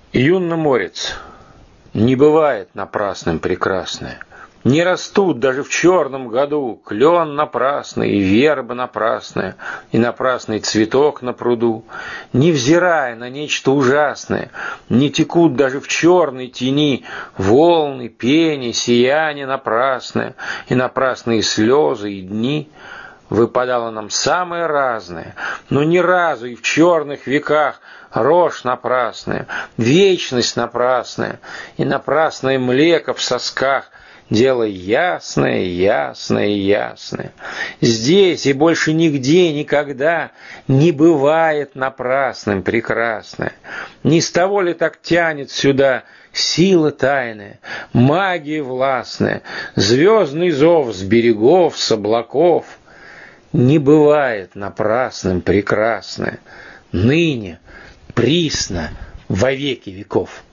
Юный морец, не бывает напрасным прекрасное. Не растут даже в черном году клен напрасный, и верба напрасная, и напрасный цветок на пруду. Невзирая на нечто ужасное, не текут даже в черной тени волны, пени, сияние напрасное, и напрасные слезы и дни. Выпадало нам самое разное, но ни разу и в черных веках рожь напрасная, вечность напрасная, и напрасное млеко в сосках. Дело ясное, ясное, ясное. Здесь и больше нигде никогда не бывает напрасным прекрасное. Не с того ли так тянет сюда сила тайная, магия властная, звездный зов с берегов, с облаков? Не бывает напрасным прекрасное, ныне, присно, во веки веков.